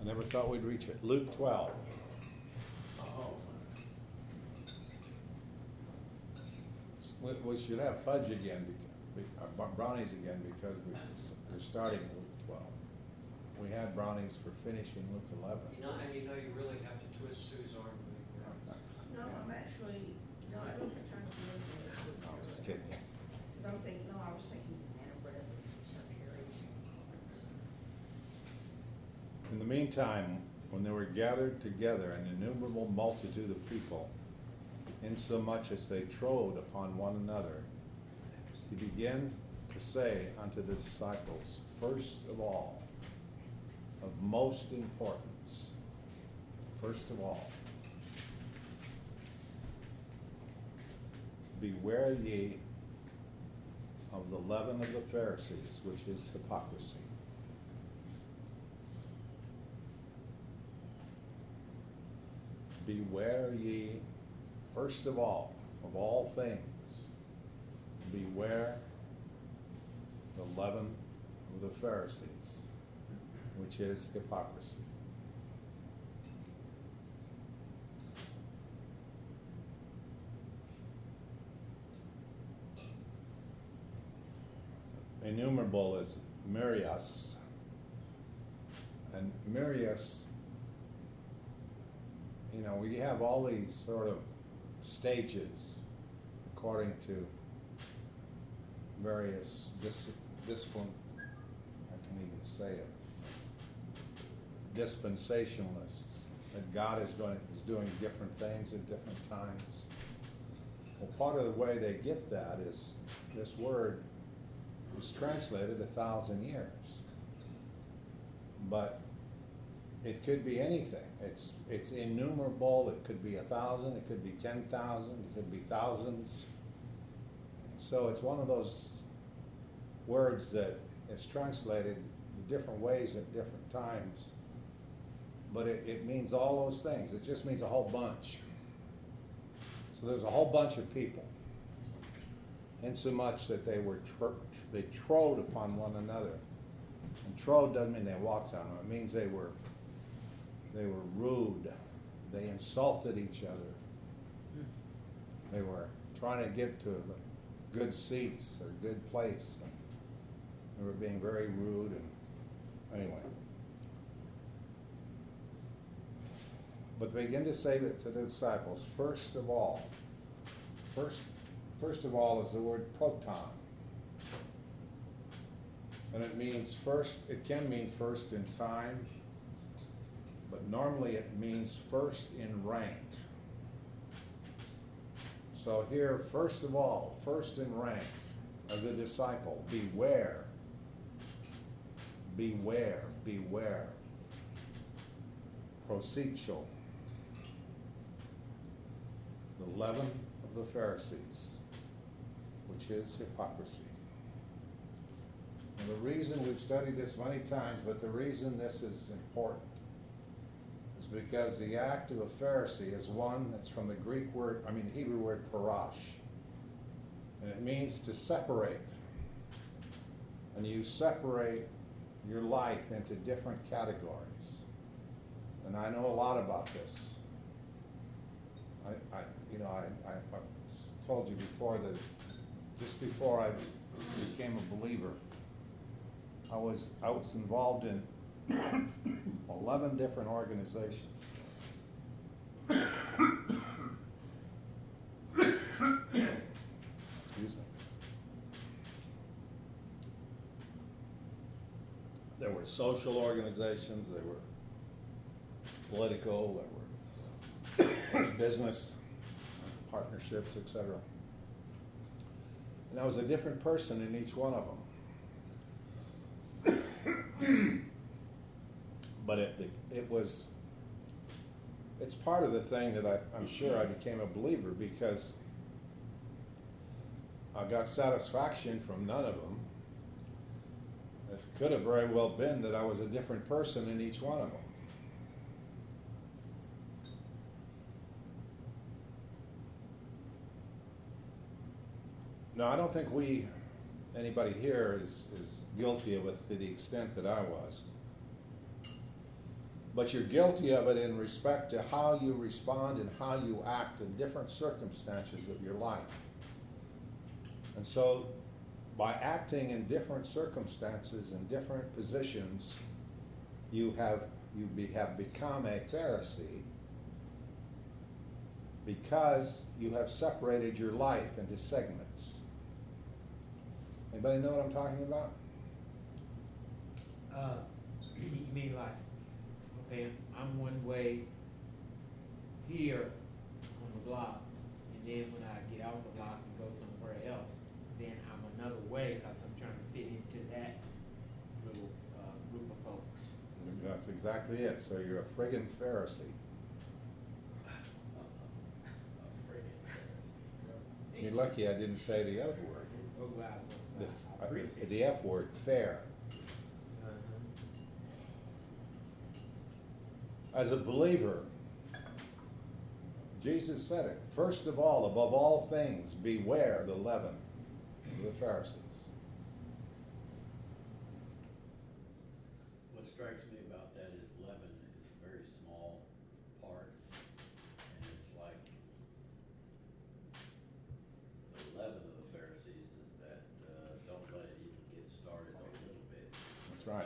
I never thought we'd reach it. Luke 12. Oh. We should have fudge again, brownies again, because we're starting Luke 12. We had brownies for finishing Luke 11. You really have to twist Sue's arm to make brownies. No, I'm actually, no, I don't have time to do anything. No, just kidding. Because I'm thinking, no, I was thinking banana bread with some cherries. In the meantime, when they were gathered together an innumerable multitude of people, insomuch as they trode upon one another, he began to say unto the disciples, first of all, of most importance, first of all, beware ye of the leaven of the Pharisees, which is hypocrisy. Beware ye, first of all things, beware the leaven of the Pharisees, which is hypocrisy. Innumerable is myrias, and myrias, we have all these sort of stages according to various discipline, I can even say it, dispensationalists, that God is doing different things at different times. Well, part of the way they get that is this word is translated 1,000 years, but it could be anything. It's innumerable. It could be 1,000. It could be 10,000. It could be thousands. So it's one of those words that is translated in different ways at different times, but it means all those things. It just means a whole bunch. So there's a whole bunch of people, insomuch that they trode upon one another. And trode doesn't mean they walked on them. It means they were rude. They insulted each other. They were trying to get to the good seats or good place. And they were being very rude. And anyway. But they begin to say that to the disciples, first of all is the word proton. And it means first, it can mean first in time, but normally it means first in rank. So here, first of all, first in rank, as a disciple, beware, beware, beware. Prosecho, the leaven of the Pharisees, which is hypocrisy. And the reason we've studied this many times, but the reason this is important is because the act of a Pharisee is one that's from the Hebrew word parash. And it means to separate. And you separate your life into different categories. And I know a lot about this. I told you before that just before I became a believer, I was involved in 11 different organizations. Excuse me. There were social organizations, there were political, there were business, partnerships, etc. And I was a different person in each one of them. But it's part of the thing that I'm sure I became a believer, because I got satisfaction from none of them. It could have very well been that I was a different person in each one of them. Now, I don't think anybody here is guilty of it to the extent that I was. but you're guilty of it in respect to how you respond and how you act in different circumstances of your life. And so, by acting in different circumstances and different positions, you have become a Pharisee because you have separated your life into segments. Anybody know what I'm talking about? You mean like, okay, I'm one way here on the block, and then when I get off the block and go somewhere else, then I'm another way because I'm trying to fit into that little group of folks. That's exactly it. So you're a friggin' Pharisee. You're lucky I didn't say the other word. Oh, wow. The F word, fair. As a believer, Jesus said it. First of all, above all things, beware the leaven of the Pharisees. What strikes me about that is leaven is a very small part, and it's like the leaven of the Pharisees is that don't let it even get started a little bit. That's right.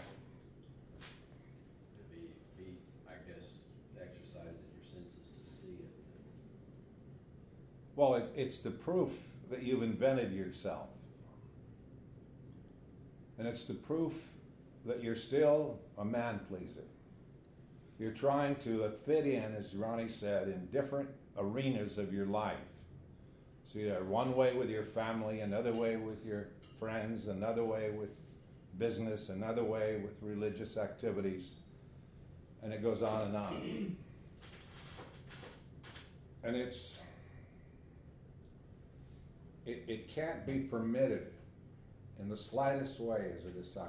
To be, I guess, exercising your senses to see it. Well, it's the proof that you've invented yourself. And it's the proof that you're still a man pleaser. You're trying to fit in, as Ronnie said, in different arenas of your life. So you're one way with your family, another way with your friends, another way with business, another way with religious activities, and it goes on and on. And it can't be permitted in the slightest way as a disciple.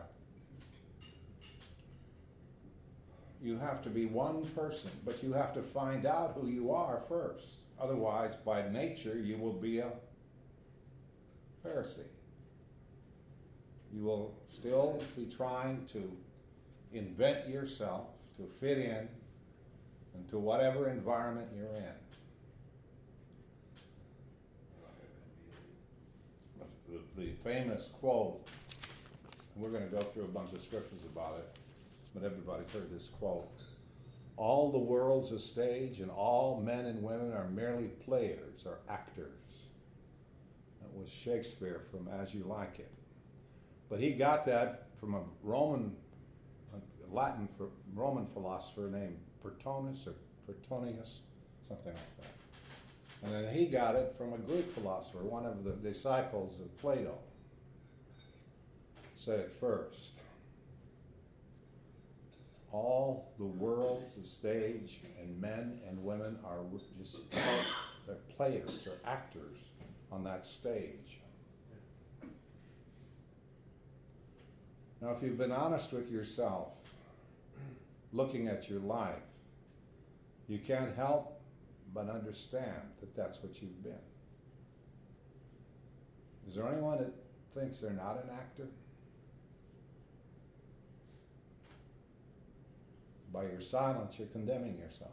You have to be one person, but you have to find out who you are first. Otherwise, by nature, you will be a Pharisee. You will still be trying to invent yourself to fit in into whatever environment you're in. The famous quote, and we're going to go through a bunch of scriptures about it, but everybody's heard this quote. All the world's a stage, and all men and women are merely players or actors. That was Shakespeare from As You Like It. But he got that from a Roman philosopher named Plotinus or Plotinus, something like that. And then he got it from a Greek philosopher, one of the disciples of Plato. Said it first. All the world's a stage, and men and women are just they're players or actors on that stage. Now, if you've been honest with yourself, looking at your life, you can't help but understand that that's what you've been. Is there anyone that thinks they're not an actor? By your silence, you're condemning yourself.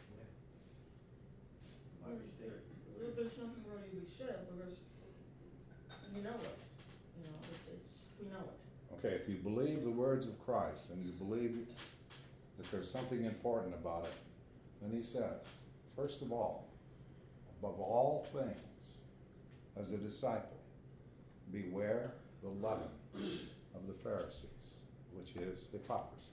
There's nothing really to be said because you know it. You know, we know it. Okay, if you believe the words of Christ and you believe that there's something important about it, then he says, first of all, above all things, as a disciple, beware the leaven of the Pharisees, which is hypocrisy.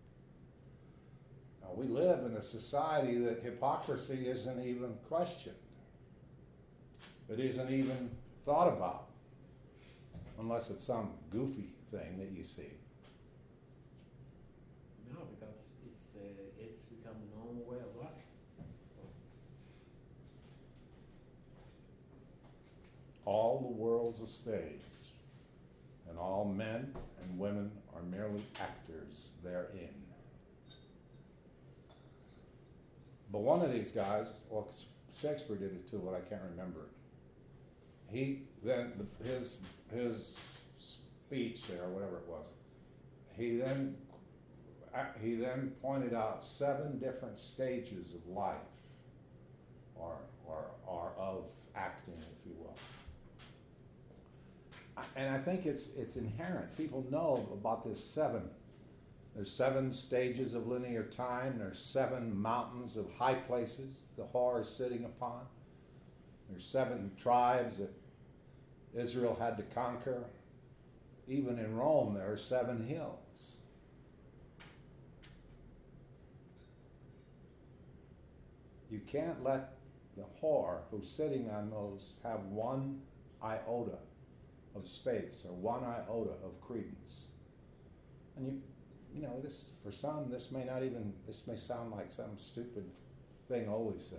Now, we live in a society that hypocrisy isn't even questioned. It isn't even thought about, unless it's some goofy thing that you see. No, because it's become a normal way of life. All the world's a stage, and all men and women are merely actors therein. But one of these guys, well, Shakespeare did it too, but I can't remember it. He then, his speech there, or whatever it was, he then he then pointed out 7 different stages of life, or of acting, if you will. And I think it's inherent. People know about this 7. There's 7 stages of linear time. There's 7 mountains of high places the whore is sitting upon. There's 7 tribes that Israel had to conquer. Even in Rome, there are 7 hills. You can't let the whore who's sitting on those have 1 iota of space or 1 iota of credence. And you know, this, for some, this may sound like some stupid thing Ole says.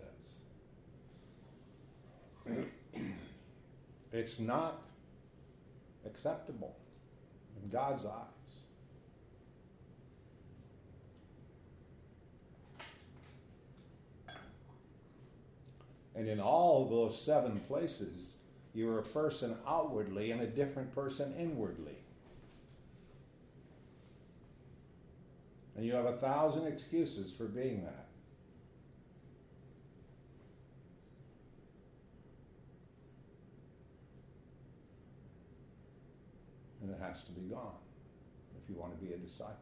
It's not acceptable in God's eyes. And in all those 7 places, you're a person outwardly and a different person inwardly. And you have 1,000 excuses for being that. And it has to be gone if you want to be a disciple.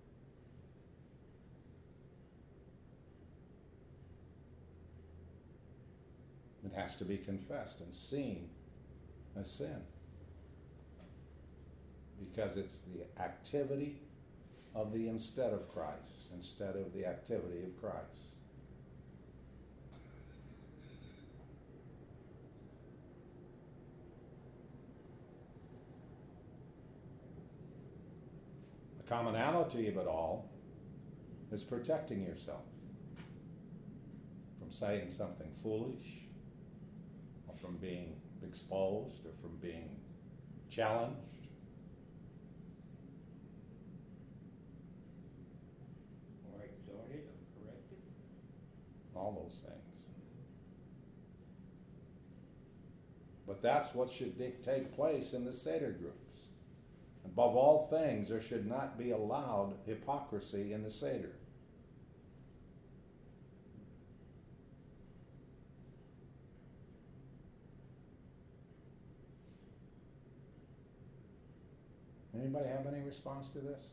It has to be confessed and seen as sin. Because it's the activity of the instead of Christ, instead of the activity of Christ. The commonality of it all is protecting yourself from saying something foolish, or from being exposed, or from being challenged. Or exhorted or corrected. All those things. But that's what should take place in the Seder groups. Above all things, there should not be allowed hypocrisy in the Seder. Anybody have any response to this?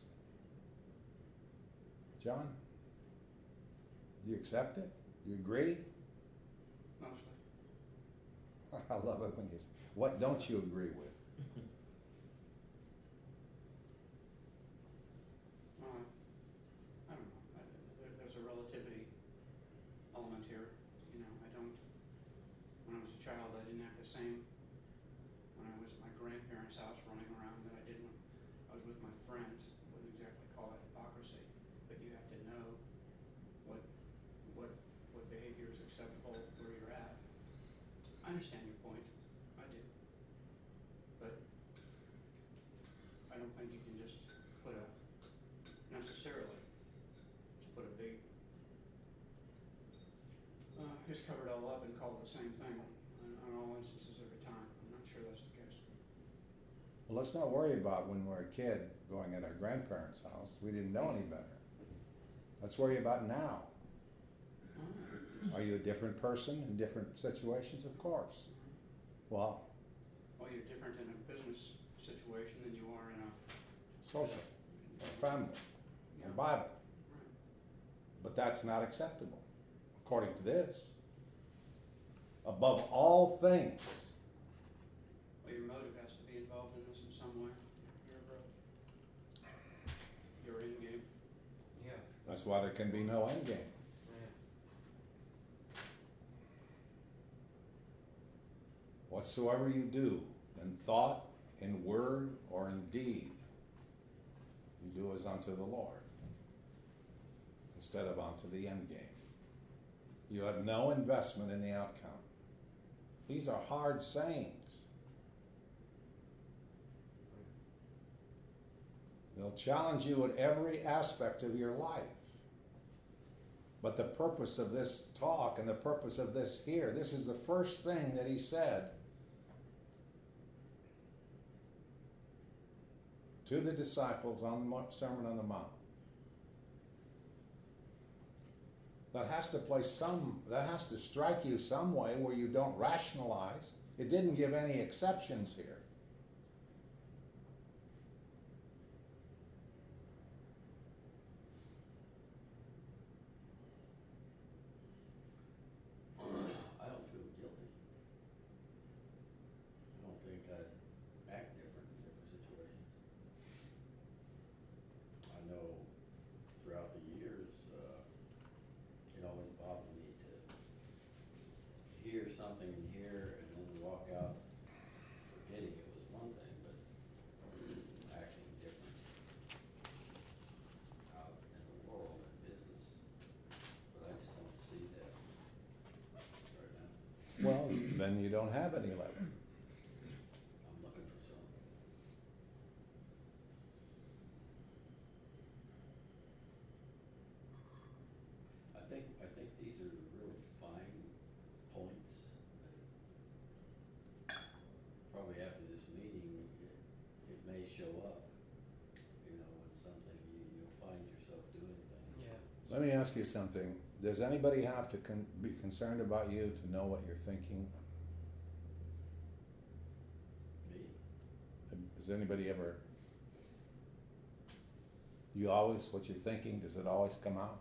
John? Do you accept it? Do you agree? Mostly. I love it when you say, what don't you agree with? I don't know. There's a relativity element here. You know, when I was a child, I didn't have the same, when I was at my grandparents' house running around that I did when I was with my friends. I wouldn't exactly call it hypocrisy, but you have to know what behavior is acceptable where you're at. I understand your point. I do. But I don't think you can just put a big, just cover it all up and call it the same thing on all instances every time. I'm not sure that's the case. Well, let's not worry about when we're a kid going at our grandparents' house. We didn't know any better. Let's worry about now. Are you a different person in different situations? Of course. Well, You're different in a business situation than you are in a social, or family, or Yeah. Bible. Right. But that's not acceptable, according to this. Above all things. Well, your motive has to be involved in this in some way. Your end game. Yeah. That's why there can be no end game. Yeah. Whatsoever you do, in thought, in word, or in deed, you do as unto the Lord, instead of unto the end game. You have no investment in the outcome. These are hard sayings. They'll challenge you at every aspect of your life. But the purpose of this talk and the purpose of this here, this is the first thing that he said to the disciples on the Sermon on the Mount. that has to strike you some way where you don't rationalize. It didn't give any exceptions here. I don't feel guilty. I don't think I'd act different in different situations. I know throughout the years, it always bothered me to hear something in here and then walk out forgetting it was one thing, but acting different out in the world and business. But I just don't see that right now. Well, then you don't have any lever. I'm looking for some. I think these are really fine points that probably after this meeting, it may show up, you know, in something you'll find yourself doing things. Yeah. Let me ask you something. Does anybody have to be concerned about you to know what you're thinking? Me? Does anybody ever? You always, what you're thinking, does it always come out?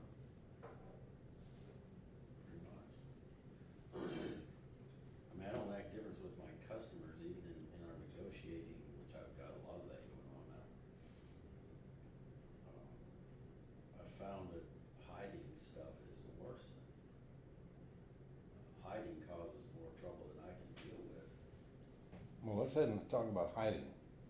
Pretty much. I mean, I don't act different with my customers, even in our negotiating, which I've got a lot of that going on now. I found that hiding stuff is the worst thing. Hiding causes more trouble than I can deal with. Well, let's head and talk about hiding.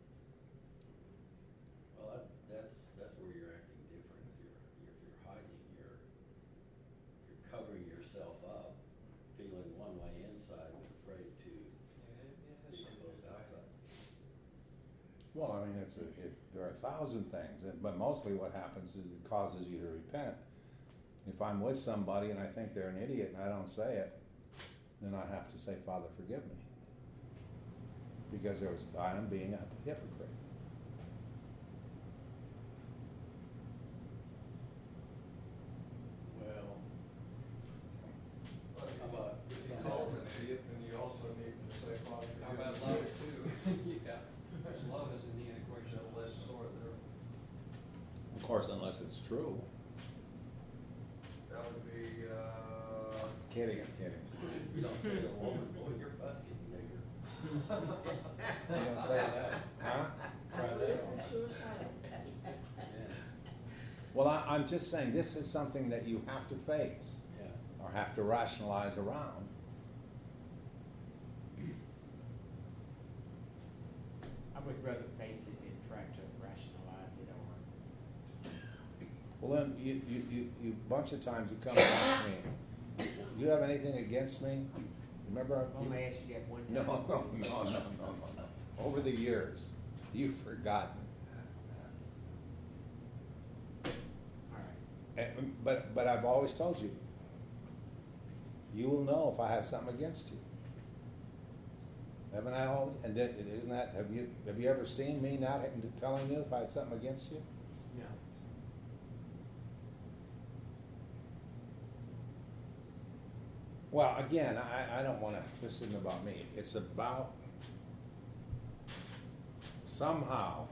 Well, that's where you're acting different. If you're hiding, you're covering yourself up, feeling one way inside, but afraid to be exposed outside. Well, I mean, there are 1,000 things, but mostly what happens is it causes you to repent. If I'm with somebody and I think they're an idiot and I don't say it, then I have to say, Father, forgive me. Because I am being a hypocrite. Well, But how about if you call him an idiot, then you also need to say, Father, How forgive about me love too. too? Yeah, there's love is in the equation. Double-edged sword there. Of course, unless it's true. That would be, Kidding, I'm kidding. you don't say to a woman, boy, your butt's getting bigger. You don't say that, huh? Try that on. Suicidal. Yeah, Well, I'm just saying, this is something that you have to face yeah. or have to rationalize around. I would rather face it than try to rationalize it or. Well, then, you bunch of times you come and ask me, do you have anything against me? Remember? I'm gonna ask you that one No, time. no. Over the years, you've forgotten. Alright. But I've always told you, you will know if I have something against you. Haven't I always? And isn't that, have you ever seen me not telling you if I had something against you? No. Well, again, I don't want to, this isn't about me. It's about somehow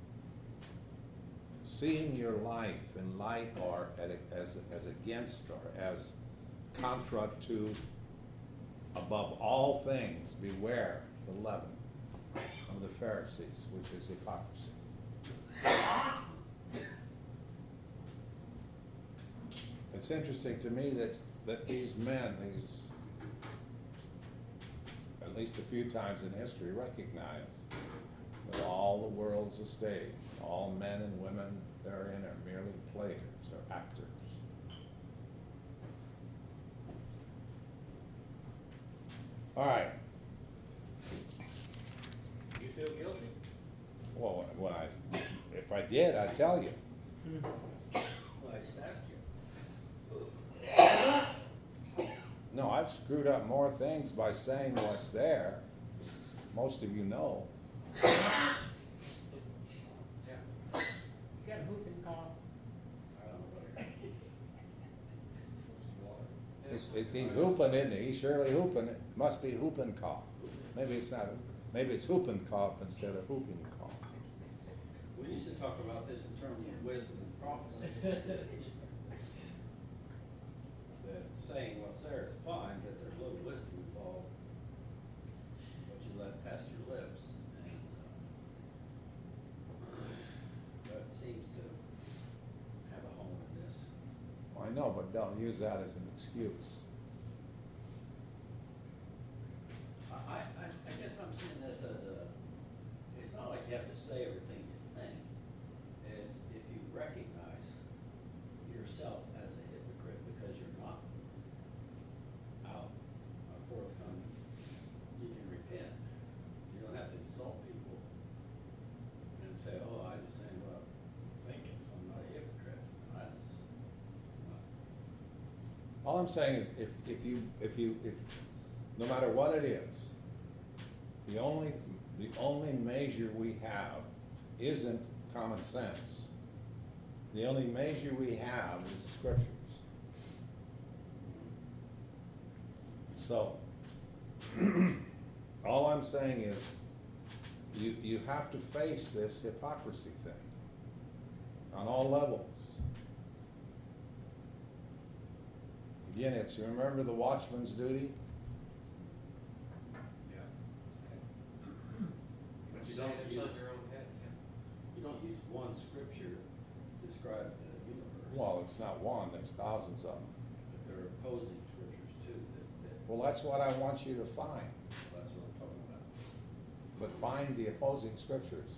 seeing your life in light or as against or as contra to, above all things, beware the leaven of the Pharisees, which is hypocrisy. It's interesting to me that these men, at least a few times in history, recognize that all the world's a stage. All men and women therein are merely players or actors. All right. you feel guilty. Well, if I did, I'd tell you. Well, I just asked you. No, I've screwed up more things by saying what's there. Most of you know. Yeah. You got a hooping call? I don't know. He's hooping, isn't he? He's surely hooping. It must be whooping cough. Maybe it's not. Maybe it's whooping cough instead of whooping cough. We used to talk about this in terms of wisdom and prophecy. That saying what's there is fine, but there's a little wisdom involved. What you let pass your lips, and that seems to have a home in this. I know, but don't use that as an excuse. I guess I'm seeing this as it's not like you have to say everything you think. It's if you recognize yourself as a hypocrite because you're not out forthcoming, you can repent. You don't have to insult people and say, oh, I just ain't what I'm thinking, so I'm not a hypocrite. That's not. All I'm saying is, if no matter what it is, the only measure we have isn't common sense. The only measure we have is the scriptures. So, all I'm saying is, you have to face this hypocrisy thing on all levels. Again, it's, remember the watchman's duty? But you don't use one scripture to describe the universe. Well, it's not one, there's thousands of them. But there are opposing scriptures too that Well, that's what I want you to find. that's what I'm talking about. But find the opposing scriptures.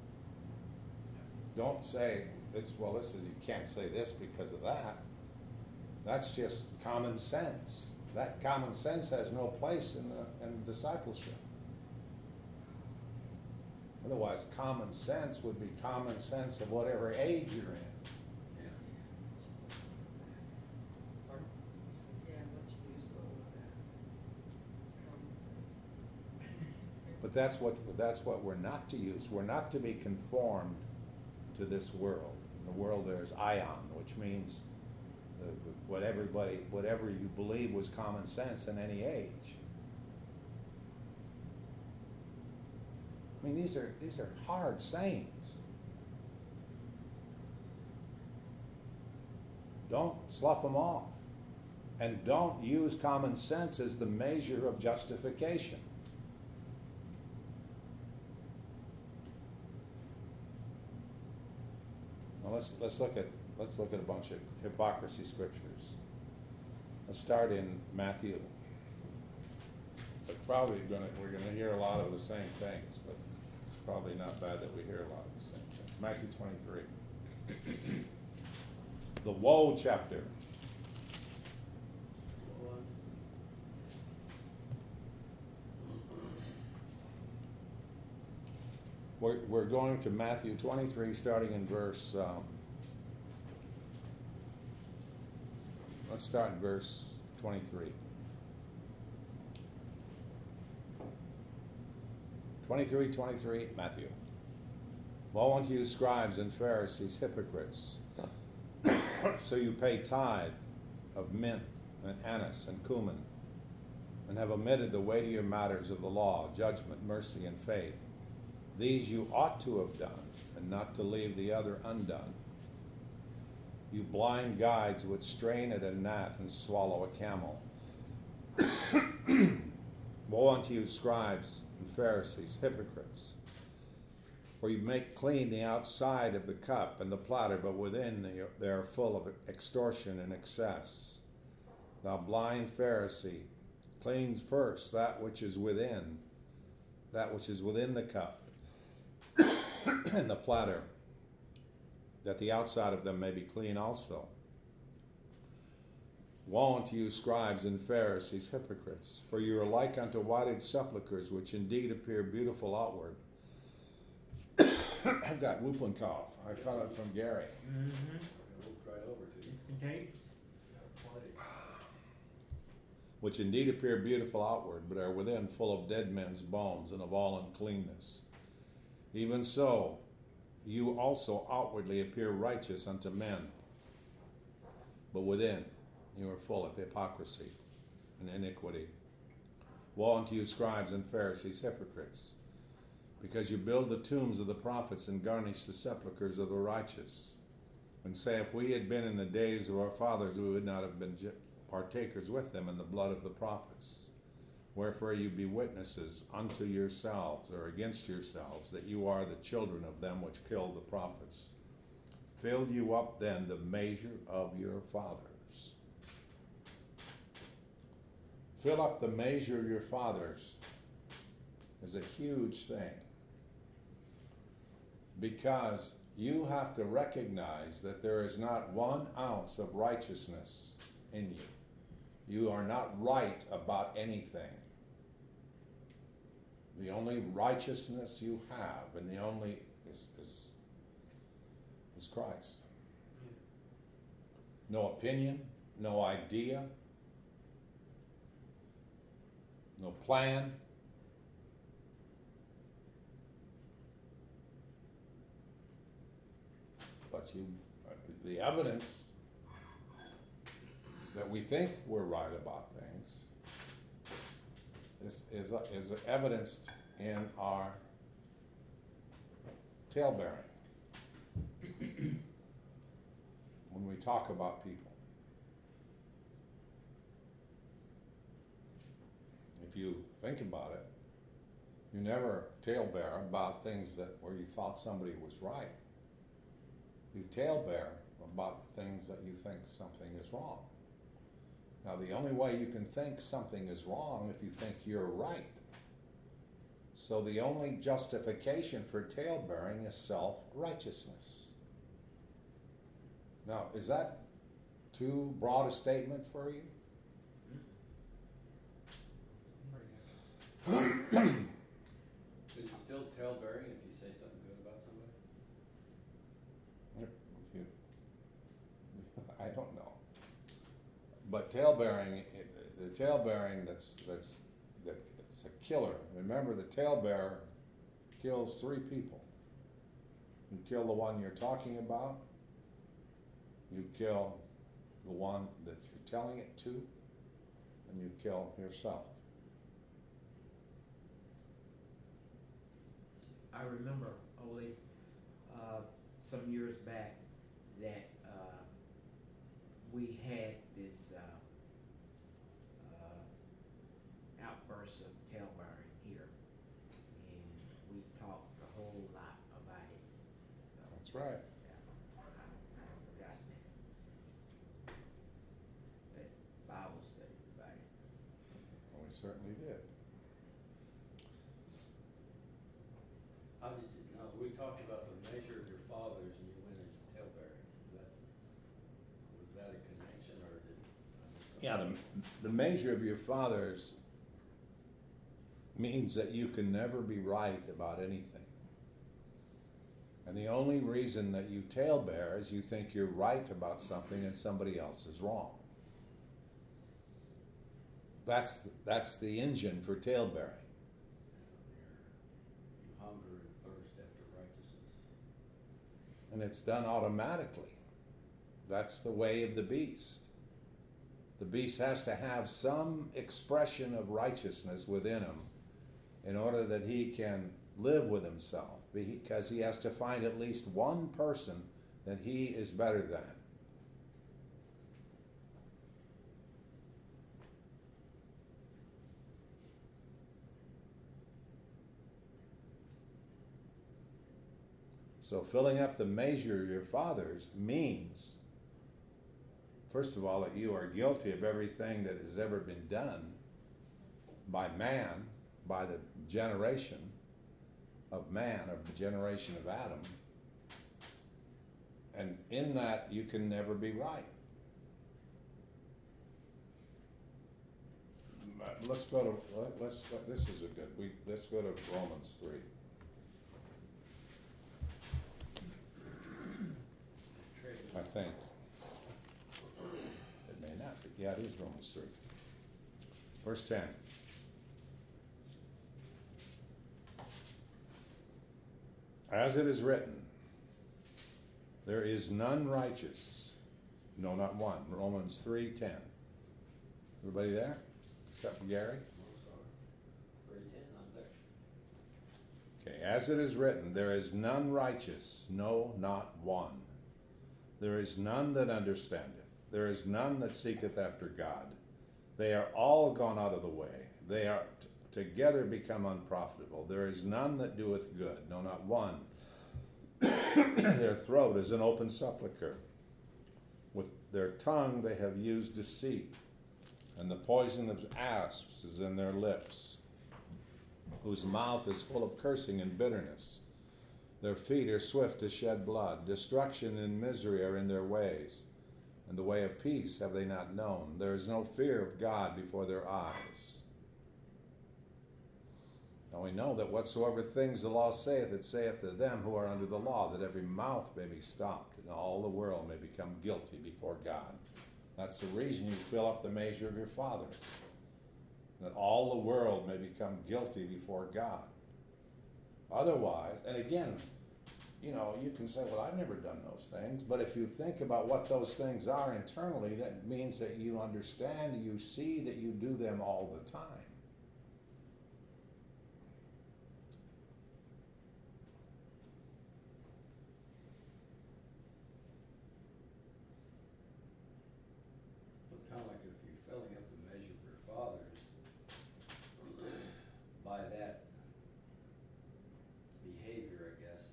Don't say, you can't say this because of that. That's just common sense. That common sense has no place in discipleship. Otherwise, common sense would be common sense of whatever age you're in. Yeah. Yeah, let's use all of that. Common sense. But that's what we're not to use. We're not to be conformed to this world. In the world there's ion, which means whatever you believe was common sense in any age. I mean, these are hard sayings. Don't slough them off. And don't use common sense as the measure of justification. Now let's look at a bunch of hypocrisy scriptures. Let's start in Matthew. But we're gonna hear a lot of the same things, but it's probably not bad that we hear a lot of the same things. Matthew 23. The woe chapter. We're going to Matthew 23, starting in verse. Let's start in verse 23. 23, Matthew. Woe unto you, scribes and Pharisees, hypocrites! So you pay tithe of mint and anise and cumin, and have omitted the weightier matters of the law, judgment, mercy, and faith. These you ought to have done, and not to leave the other undone. You blind guides which strain at a gnat and swallow a camel. Woe unto you, scribes and Pharisees, hypocrites! For you make clean the outside of the cup and the platter, but within they are full of extortion and excess. Thou blind Pharisee, clean first that which is within the cup and the platter, that the outside of them may be clean also. Woe unto you, scribes and Pharisees, hypocrites! For you are like unto whited sepulchres, which indeed appear beautiful outward. I've got whooping cough. I caught it from Gary. Mm-hmm. I looked right over to you. It's contagious. Which indeed appear beautiful outward, but are within full of dead men's bones and of all uncleanness. Even so, you also outwardly appear righteous unto men, but within You are full of hypocrisy and iniquity. Woe unto you, scribes and Pharisees, hypocrites, because you build the tombs of the prophets and garnish the sepulchres of the righteous, and say, if we had been in the days of our fathers, we would not have been partakers with them in the blood of the prophets. Wherefore you be witnesses unto yourselves, or against yourselves, that you are the children of them which killed the prophets. Fill you up then the measure of your fathers. Fill up the measure of your fathers is a huge thing, because you have to recognize that there is not 1 ounce of righteousness in you. You are not right about anything. The only righteousness you have, and the only is Christ. No opinion, no idea, no plan. But the evidence that we think we're right about things is evidenced in our talebearing when we talk about people. If you think about it, you never talebear about things where you thought somebody was right. You talebear about things that you think something is wrong. Now, the only way you can think something is wrong if you think you're right. So the only justification for talebearing is self-righteousness. Now, is that too broad a statement for you? Is it still talebearing if you say something good about somebody? I don't know. But talebearing, the talebearing that's a killer. Remember, the talebearer kills 3 people. You kill the one you're talking about, you kill the one that you're telling it to, and you kill yourself. I remember, Ole, some years back that we had this outburst of talebearing here, and we talked a whole lot about it. So, That's right. I forgot that Bible study about it. Well, we certainly did. How did you, no, we talked about the measure of your fathers and you went into talebearing. Was that a connection or did? Yeah, the measure of your fathers means that you can never be right about anything. And the only reason that you talebear is you think you're right about something and somebody else is wrong. That's the engine for talebearing. You hunger and thirst after righteousness. And it's done automatically. That's the way of the beast. The beast has to have some expression of righteousness within him in order that he can live with himself, because he has to find at least one person that he is better than. So filling up the measure of your fathers means, first of all, that you are guilty of everything that has ever been done by man, by the generation of man, of the generation of Adam. And in that, you can never be right. Let's go to, this is a good, let's go to Romans 3. I think. It may not be. Yeah, it is Romans 3. Verse 10. As it is written, there is none righteous, No, not one. Romans 3:10. Everybody there? Except for Gary? 3:10, I'm there. Okay, as it is written, there is none righteous, no, not one. There is none that understandeth. There is none that seeketh after God. They are all gone out of the way. They are together become unprofitable. There is none that doeth good, no, not one. Their throat is an open sepulchre. With their tongue they have used deceit, and the poison of asps is in their lips, whose mouth is full of cursing and bitterness. Their feet are swift to shed blood. Destruction and misery are in their ways, and the way of peace have they not known. There is no fear of God before their eyes. Now we know that whatsoever things the law saith, it saith to them who are under the law, that every mouth may be stopped, and all the world may become guilty before God. That's the reason you fill up the measure of your fathers, that all the world may become guilty before God. Otherwise, and again, you can say, well, I've never done those things, but if you think about what those things are internally, that means that you understand, you see that you do them all the time. It's kind of like if you're filling up the measure for your fathers, by that behavior, I guess,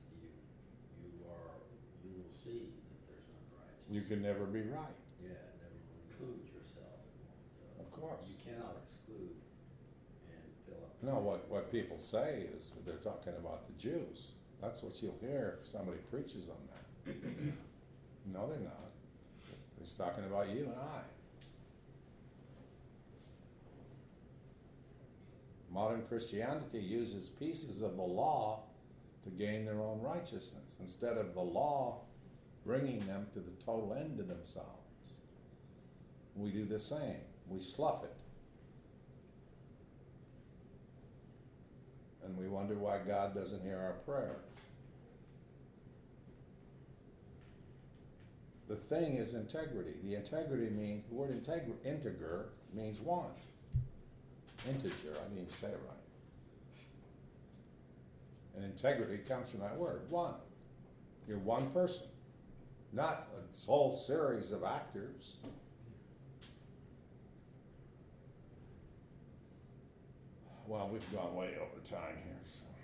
you will see that there's unrighteous. You can never be right. Yeah, never will include yourself. It won't, Of course. You cannot exclude and fill up. No, what people say is they're talking about the Jews. That's what you'll hear if somebody preaches on that. No, they're not. They're just talking about you and I. Modern Christianity uses pieces of the law to gain their own righteousness, instead of the law bringing them to the total end of themselves. We do the same. We slough it. And we wonder why God doesn't hear our prayers. The thing is integrity. The integrity means, the word integer means one. Integer, I didn't even say it right. And integrity comes from that word, one. You're one person, not a whole series of actors. Well, we've gone way over time here.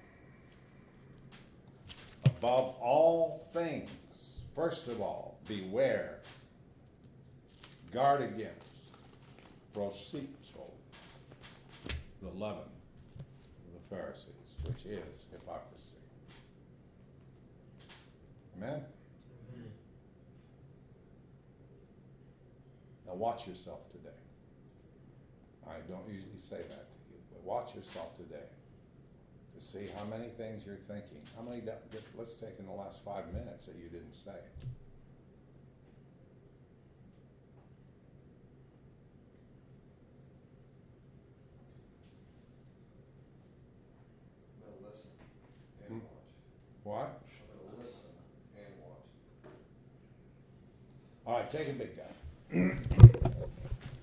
So. Above all things, first of all, beware, guard against, prosito, the leaven of the Pharisees, which is hypocrisy. Amen? Amen. Now watch yourself today. I don't usually say that to you, but watch yourself today to see how many things you're thinking. How many, let's take in the last 5 minutes that you didn't say. I'm gonna listen and watch. What? I'm gonna listen and watch. All right, take a big guy.